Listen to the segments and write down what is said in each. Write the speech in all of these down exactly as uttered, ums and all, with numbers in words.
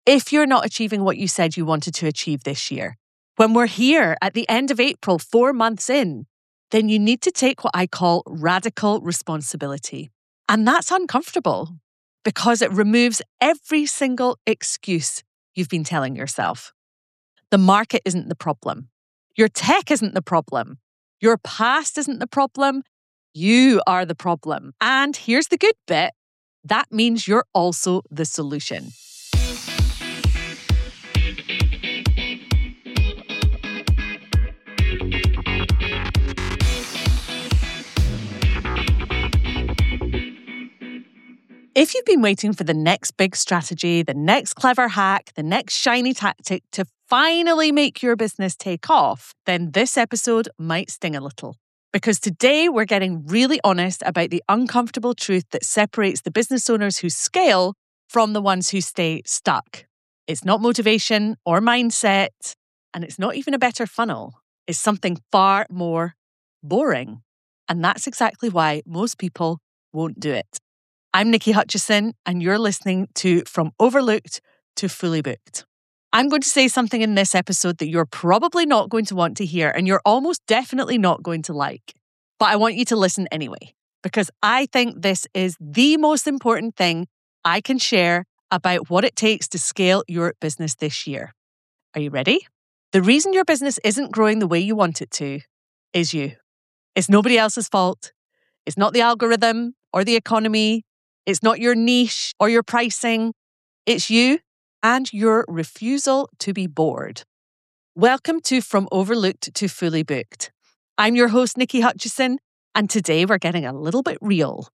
if you're not achieving what you said you wanted to achieve this year, when we're here at the end of April, four months in, then you need to take what I call radical responsibility. And that's uncomfortable because it removes every single excuse you've been telling yourself. The market isn't the problem. Your tech isn't the problem. Your past isn't the problem. You are the problem. And here's the good bit. That means you're also the solution. If you've been waiting for the next big strategy, the next clever hack, the next shiny tactic to finally make your business take off, then this episode might sting a little. Because today we're getting really honest about the uncomfortable truth that separates the business owners who scale from the ones who stay stuck. It's not motivation or mindset, and it's not even a better funnel. It's something far more boring. And that's exactly why most people won't do it. I'm Nikki Hutchison, and you're listening to From Overlooked to Fully Booked. I'm going to say something in this episode that you're probably not going to want to hear, and you're almost definitely not going to like. But I want you to listen anyway, because I think this is the most important thing I can share about what it takes to scale your business this year. Are you ready? The reason your business isn't growing the way you want it to is you. It's nobody else's fault. It's not the algorithm or the economy. It's not your niche or your pricing. It's you and your refusal to be bored. Welcome to From Overlooked to Fully Booked. I'm your host, Nikki Hutchison, and today we're getting a little bit real.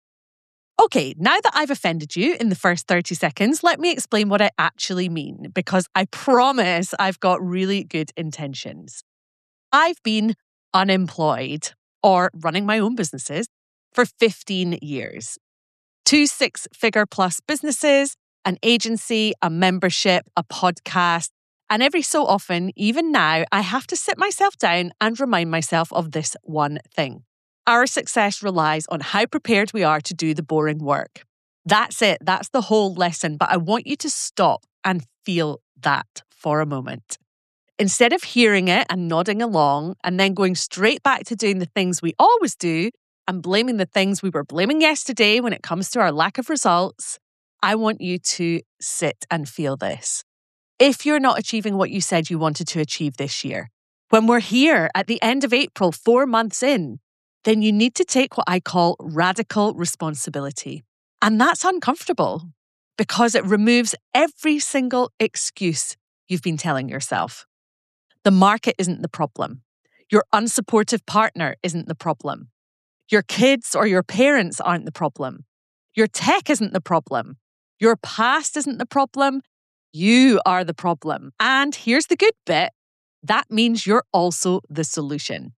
Okay, now that I've offended you in the first thirty seconds, let me explain what I actually mean, because I promise I've got really good intentions. I've been unemployed or running my own businesses for fifteen years. Two six-figure plus businesses, an agency, a membership, a podcast. And every so often, even now, I have to sit myself down and remind myself of this one thing. Our success relies on how prepared we are to do the boring work. That's it. That's the whole lesson. But I want you to stop and feel that for a moment. Instead of hearing it and nodding along and then going straight back to doing the things we always do, and blaming the things we were blaming yesterday when it comes to our lack of results, I want you to sit and feel this. If you're not achieving what you said you wanted to achieve this year, when we're here at the end of April, four months in, then you need to take what I call radical responsibility. And that's uncomfortable because it removes every single excuse you've been telling yourself. The market isn't the problem. Your unsupportive partner isn't the problem. Your kids or your parents aren't the problem. Your tech isn't the problem. Your past isn't the problem. You are the problem. And here's the good bit. That means you're also the solution.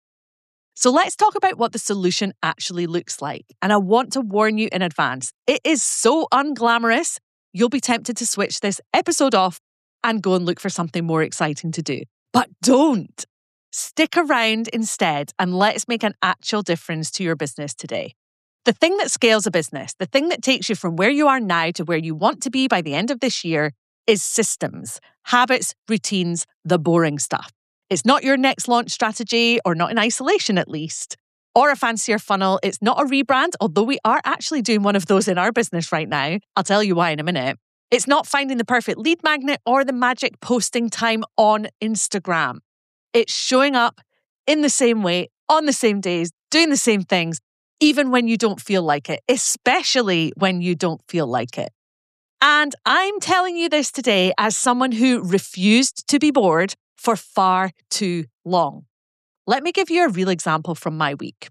So let's talk about what the solution actually looks like. And I want to warn you in advance. It is so unglamorous, you'll be tempted to switch this episode off and go and look for something more exciting to do. But don't. Stick around instead and let's make an actual difference to your business today. The thing that scales a business, the thing that takes you from where you are now to where you want to be by the end of this year is systems, habits, routines, the boring stuff. It's not your next launch strategy, or not in isolation at least, or a fancier funnel. It's not a rebrand, although we are actually doing one of those in our business right now. I'll tell you why in a minute. It's not finding the perfect lead magnet or the magic posting time on Instagram. It's showing up in the same way, on the same days, doing the same things, even when you don't feel like it, especially when you don't feel like it. And I'm telling you this today as someone who refused to be bored for far too long. Let me give you a real example from my week.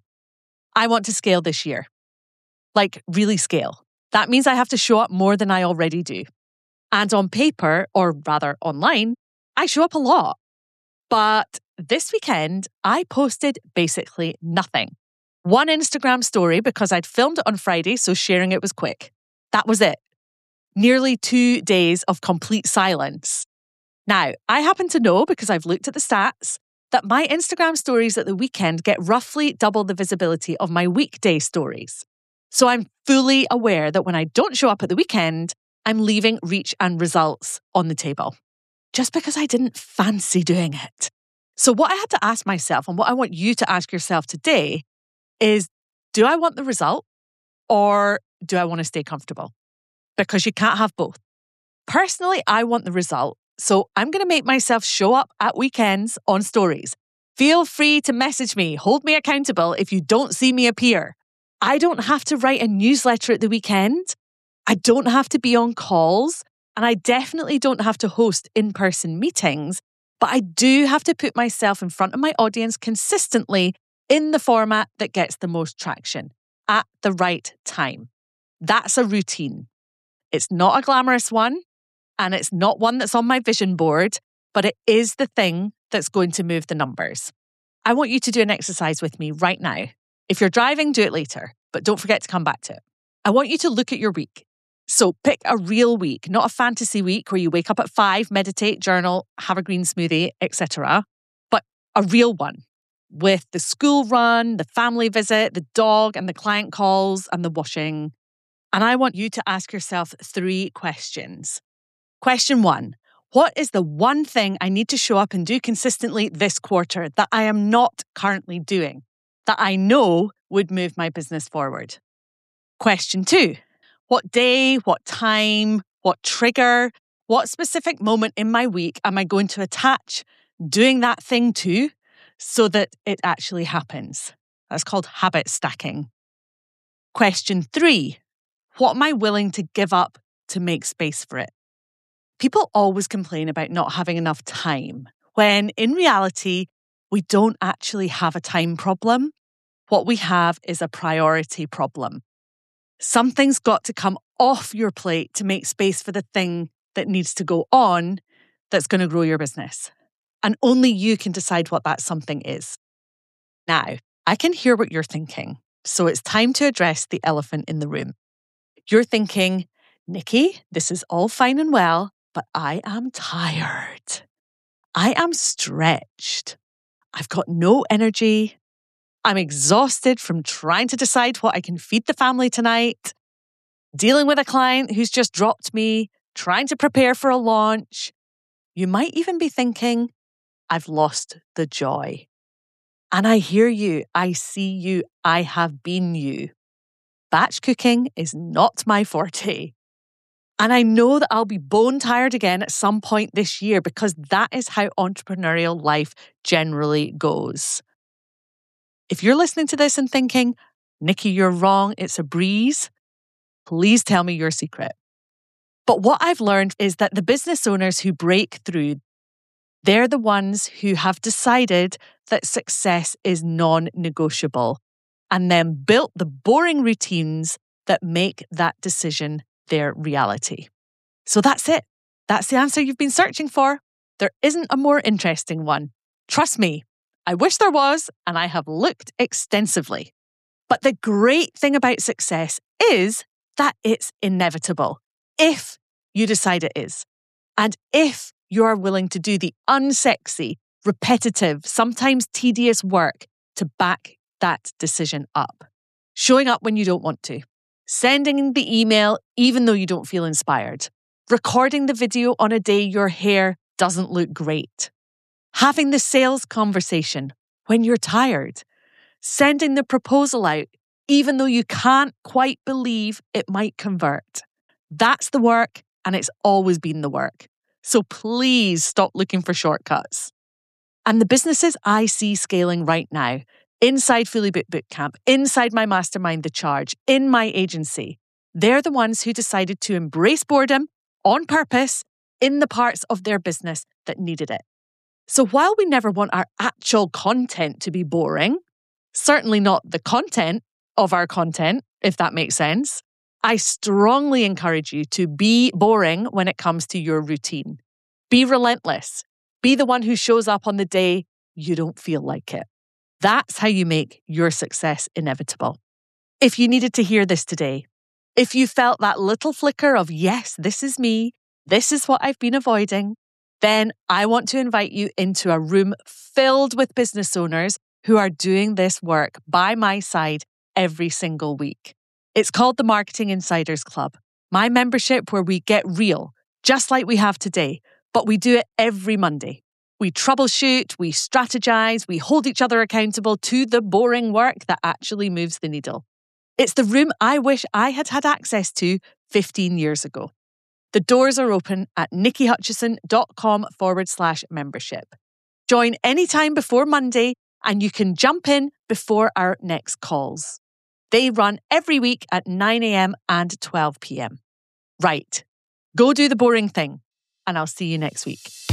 I want to scale this year. Like, really scale. That means I have to show up more than I already do. And on paper, or rather online, I show up a lot. But this weekend, I posted basically nothing. One Instagram story because I'd filmed it on Friday, so sharing it was quick. That was it. Nearly two days of complete silence. Now, I happen to know, because I've looked at the stats, that my Instagram stories at the weekend get roughly double the visibility of my weekday stories. So I'm fully aware that when I don't show up at the weekend, I'm leaving reach and results on the table just because I didn't fancy doing it. So what I had to ask myself, and what I want you to ask yourself today, is do I want the result or do I want to stay comfortable? Because you can't have both. Personally, I want the result. So I'm going to make myself show up at weekends on stories. Feel free to message me, hold me accountable if you don't see me appear. I don't have to write a newsletter at the weekend. I don't have to be on calls. And I definitely don't have to host in-person meetings. But I do have to put myself in front of my audience consistently in the format that gets the most traction at the right time. That's a routine. It's not a glamorous one, and it's not one that's on my vision board, but it is the thing that's going to move the numbers. I want you to do an exercise with me right now. If you're driving, do it later, but don't forget to come back to it. I want you to look at your week. So pick a real week, not a fantasy week where you wake up at five, meditate, journal, have a green smoothie, et cetera, but a real one with the school run, the family visit, the dog and the client calls and the washing. And I want you to ask yourself three questions. Question one, what is the one thing I need to show up and do consistently this quarter that I am not currently doing, that I know would move my business forward? Question two, what day, what time, what trigger, what specific moment in my week am I going to attach doing that thing to so that it actually happens? That's called habit stacking. Question three, what am I willing to give up to make space for it? People always complain about not having enough time, when in reality, we don't actually have a time problem. What we have is a priority problem. Something's got to come off your plate to make space for the thing that needs to go on that's going to grow your business. And only you can decide what that something is. Now, I can hear what you're thinking, so it's time to address the elephant in the room. You're thinking, Nikki, this is all fine and well, but I am tired. I am stretched. I've got no energy. I'm exhausted from trying to decide what I can feed the family tonight, dealing with a client who's just dropped me, trying to prepare for a launch. You might even be thinking, I've lost the joy. And I hear you, I see you, I have been you. Batch cooking is not my forte. And I know that I'll be bone tired again at some point this year because that is how entrepreneurial life generally goes. If you're listening to this and thinking, Nikki, you're wrong, it's a breeze, please tell me your secret. But what I've learned is that the business owners who break through, they're the ones who have decided that success is non-negotiable and then built the boring routines that make that decision their reality. So that's it. That's the answer you've been searching for. There isn't a more interesting one. Trust me, I wish there was, and I have looked extensively. But the great thing about success is that it's inevitable, if you decide it is. And if you are willing to do the unsexy, repetitive, sometimes tedious work to back that decision up. Showing up when you don't want to. Sending the email even though you don't feel inspired. Recording the video on a day your hair doesn't look great. Having the sales conversation when you're tired. Sending the proposal out even though you can't quite believe it might convert. That's the work, and it's always been the work. So please stop looking for shortcuts. And the businesses I see scaling right now, inside Fully Booked Bootcamp, inside my mastermind, The Charge, in my agency, they're the ones who decided to embrace boredom on purpose in the parts of their business that needed it. So while we never want our actual content to be boring, certainly not the content of our content, if that makes sense, I strongly encourage you to be boring when it comes to your routine. Be relentless. Be the one who shows up on the day you don't feel like it. That's how you make your success inevitable. If you needed to hear this today, if you felt that little flicker of, yes, this is me, this is what I've been avoiding, then I want to invite you into a room filled with business owners who are doing this work by my side every single week. It's called the Marketing Insiders Club. My membership where we get real, just like we have today, but we do it every Monday. We troubleshoot, we strategize, we hold each other accountable to the boring work that actually moves the needle. It's the room I wish I had had access to fifteen years ago. The doors are open at nikkiHutchison.com forward slash membership. Join anytime before Monday and you can jump in before our next calls. They run every week at nine a.m. and twelve p.m. Right, go do the boring thing, and I'll see you next week.